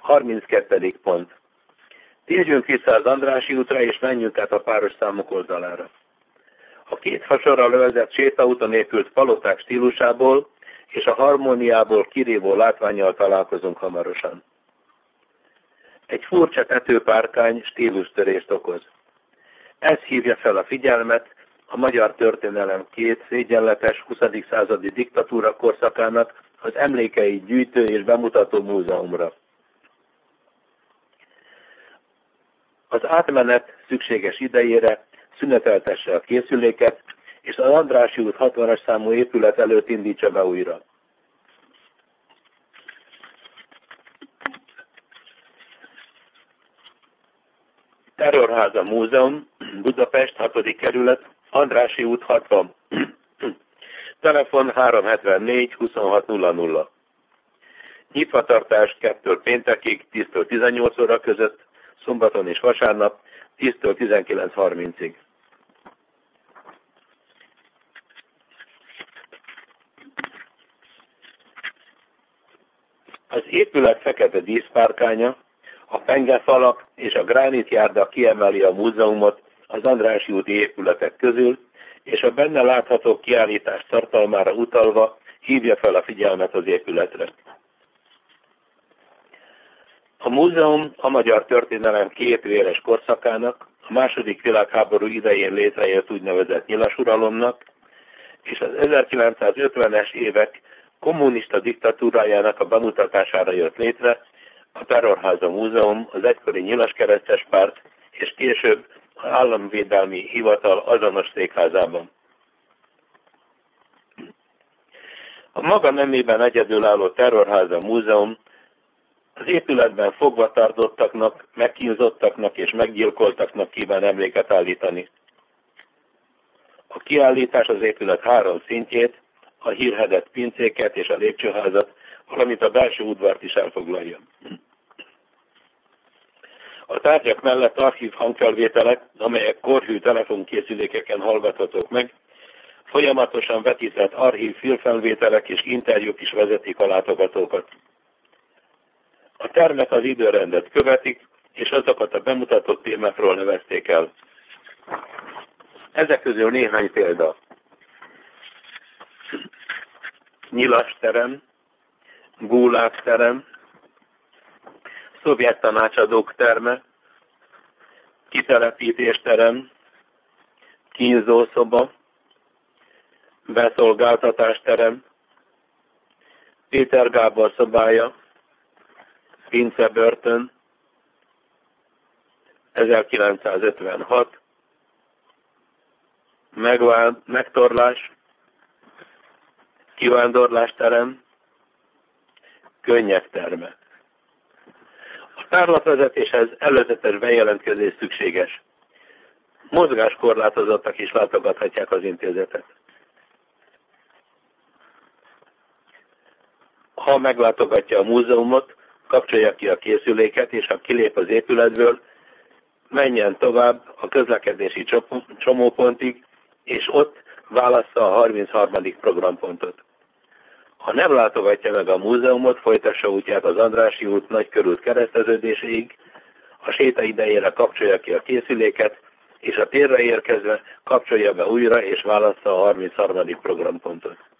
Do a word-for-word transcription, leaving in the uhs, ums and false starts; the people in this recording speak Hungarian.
harminckettedik pont. Térjünk vissza az Andrássy útra, és menjünk át a páros számok oldalára. A két fasorra lövezett sétaúton épült paloták stílusából és a harmóniából kirívó látvánnyal találkozunk hamarosan. Egy furcsa tetőpárkány stílustörést okoz. Ez hívja fel a figyelmet a magyar történelem két szégyenletes huszadik századi diktatúra korszakának az emlékeit gyűjtő és bemutató múzeumra. Az átmenet szükséges idejére szüneteltesse a készüléket, és az Andrássy út hatvanas számú épület előtt indítsa be újra. Terrorháza Múzeum, Budapest, hatodik kerület, Andrássy út hatvan. Telefon három hetvennégy huszonhat nulla nulla. Nyitvatartás kettőtől péntekig, tíztől tizennyolc óra között, szombaton és vasárnap, tíztől tizenkilenc harmincig. Az épület fekete díszpárkánya, a pengefalak és a gránitjárda kiemeli a múzeumot az Andrássy úti épületek közül, és a benne látható kiállítás tartalmára utalva hívja fel a figyelmet az épületre. A múzeum a magyar történelem két véres korszakának, a második világháború idején létrejött úgynevezett nyilasuralomnak, és az ezerkilencszázötvenes évek kommunista diktatúrájának a bemutatására jött létre a Terrorháza Múzeum, az egykori Nyilaskeresztes Párt és később az Államvédelmi Hivatal azonos székházában. A maga nemében egyedülálló Terrorháza Múzeum az épületben fogvatartottaknak, megkínzottaknak és meggyilkoltaknak kíván emléket állítani. A kiállítás az épület három szintjét, a hírhedett pincéket és a lépcsőházat, valamint a belső udvart is elfoglalja. A tárgyak mellett archív hangfelvételek, amelyek korhű telefonkészülékeken hallgathatók meg, folyamatosan vetített archív filmfelvételek és interjúk is vezetik a látogatókat. A termek az időrendet követik, és azokat a bemutatott témákról nevezték el. Ezek közül néhány példa. Nyilas terem, Gulág terem, szovjet tanácsadók terme, kitelepítésterem, kínzószoba, beszolgáltatásterem, Péter Gábor szobája, pincebörtön, ezerkilencszázötvenhat, megvá- megtorlás, kivándorlásterem, könnyekterme. A tárlatvezetéshez előzetes bejelentkezés szükséges. Mozgáskorlátozottak is látogathatják az intézetet. Ha meglátogatja a múzeumot, kapcsolja ki a készüléket, és ha kilép az épületből, menjen tovább a közlekedési csomópontig, és ott válassza a harmincharmadik programpontot. Ha nem látogatja meg a múzeumot, folytassa útját az Andrássy út Nagykörút kereszteződéséig, a séta idejére kapcsolja ki a készüléket, és a térre érkezve kapcsolja be újra, és válassza a harmincharmadik programpontot.